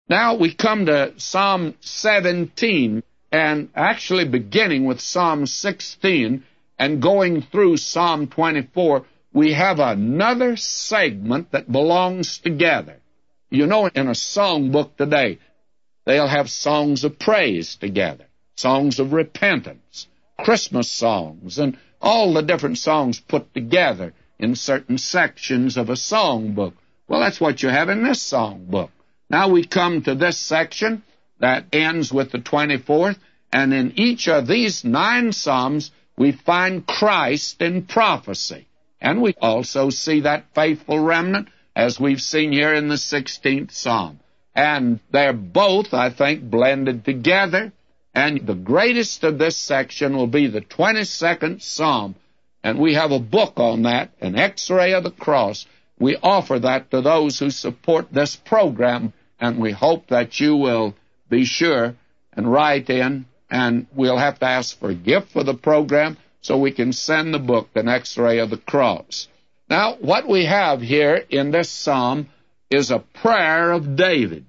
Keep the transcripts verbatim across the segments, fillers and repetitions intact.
Now we come to Psalm seventeen, and actually beginning with Psalm sixteen and going through Psalm twenty-four, we have another segment that belongs together. You know, in a songbook today, they'll have songs of praise together, songs of repentance, Christmas songs, and all the different songs put together in certain sections of a songbook. Well, that's what you have in this songbook. Now we come to this section that ends with the twenty-fourth, and in each of these nine psalms, we find Christ in prophecy. And we also see that faithful remnant, as we've seen here in the sixteenth psalm. And they're both, I think, blended together. And the greatest of this section will be the twenty-second psalm. And we have a book on that, an X-ray of the cross. We offer that to those who support this program, and we hope that you will be sure and write in, and we'll have to ask for a gift for the program so we can send the book, an X-ray of the cross. Now, what we have here in this psalm is a prayer of David.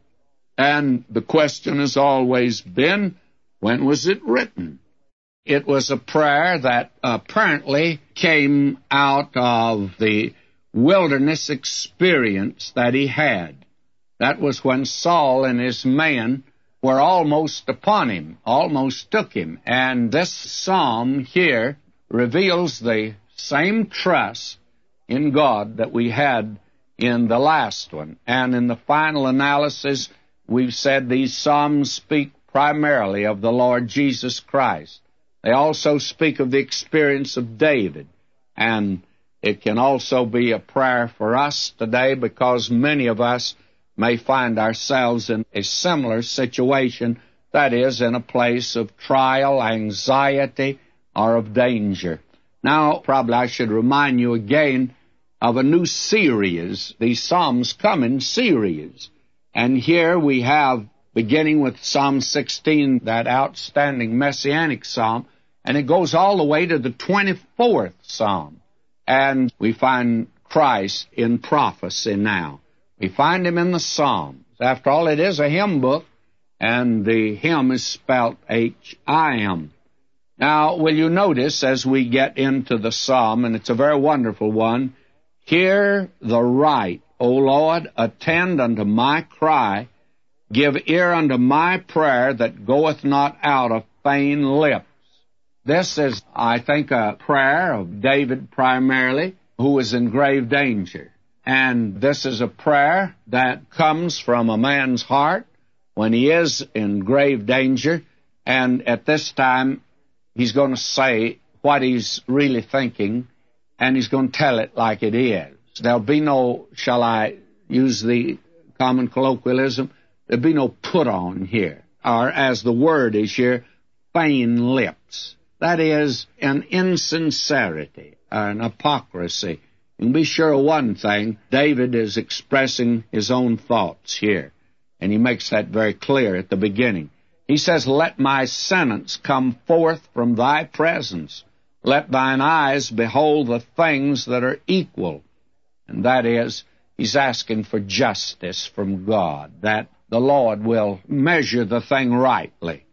And the question has always been, when was it written? It was a prayer that apparently came out of the wilderness experience that he had. That was when Saul and his men were almost upon him, almost took him. And this psalm here reveals the same trust in God that we had in the last one. And in the final analysis, we've said these psalms speak primarily of the Lord Jesus Christ. They also speak of the experience of David. And it can also be a prayer for us today, because many of us may find ourselves in a similar situation, that is, in a place of trial, anxiety, or of danger. Now, probably I should remind you again of a new series. These Psalms come in series. And here we have, beginning with Psalm sixteen, that outstanding Messianic Psalm, and it goes all the way to the twenty-fourth Psalm. And we find Christ in prophecy now. We find him in the Psalms. After all, it is a hymn book, and the hymn is spelt H I M. Now, will you notice as we get into the psalm, and it's a very wonderful one, hear the right, O Lord, attend unto my cry, give ear unto my prayer that goeth not out of vain lips. This is, I think, a prayer of David primarily, who is in grave danger. And this is a prayer that comes from a man's heart when he is in grave danger, and at this time he's going to say what he's really thinking, and he's going to tell it like it is. There'll be no, shall I use the common colloquialism, there'll be no put-on here, or as the word is here, vain lips. That is, an insincerity, an hypocrisy. You can be sure of one thing, David is expressing his own thoughts here, and he makes that very clear at the beginning. He says, let my sentence come forth from thy presence. Let thine eyes behold the things that are equal. And that is, he's asking for justice from God, that the Lord will measure the thing rightly.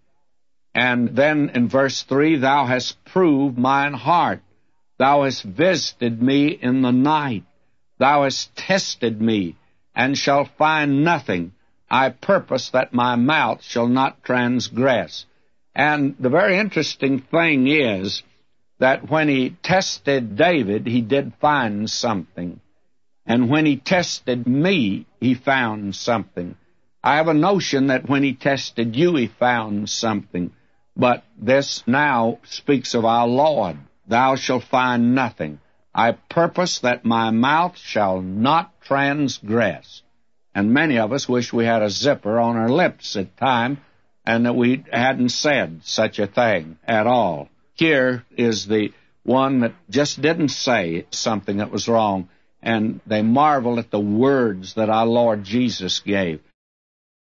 And then in verse three, thou hast proved mine heart. Thou hast visited me in the night. Thou hast tested me, and shalt find nothing. I purpose that my mouth shall not transgress. And the very interesting thing is that when he tested David, he did find something. And when he tested me, he found something. I have a notion that when he tested you, he found something. But this now speaks of our Lord. Thou shalt find nothing. I purpose that my mouth shall not transgress. And many of us wish we had a zipper on our lips at time, and that we hadn't said such a thing at all. Here is the one that just didn't say something that was wrong, and they marvel at the words that our Lord Jesus gave.